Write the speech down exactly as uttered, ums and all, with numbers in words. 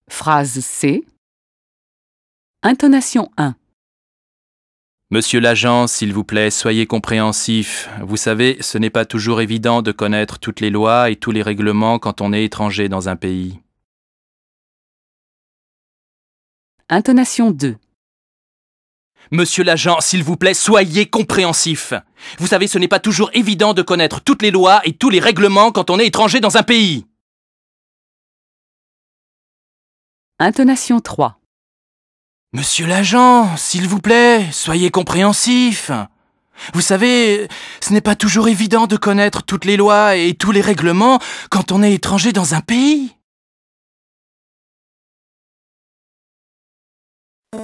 Phrase C. Intonation un. Monsieur l'agent, s'il vous plaît, soyez compréhensif. Vous savez, ce n'est pas toujours évident de connaître toutes les lois et tous les règlements quand on est étranger dans un pays. Intonation deux. Monsieur l'agent, s'il vous plaît, soyez compréhensif. Vous savez, ce n'est pas toujours évident de connaître toutes les lois et tous les règlements quand on est étranger dans un pays. Intonation trois. Monsieur l'agent, s'il vous plaît, soyez compréhensif. Vous savez, ce n'est pas toujours évident de connaître toutes les lois et tous les règlements quand on est étranger dans un pays.